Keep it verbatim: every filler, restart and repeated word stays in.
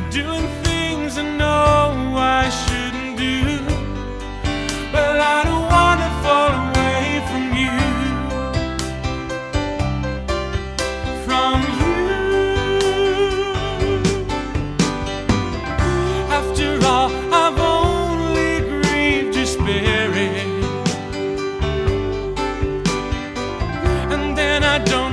doing things I know I shouldn't do. Well, I don't want to fall away from you, from you. After all, I've only grieved your spirit, and then I don't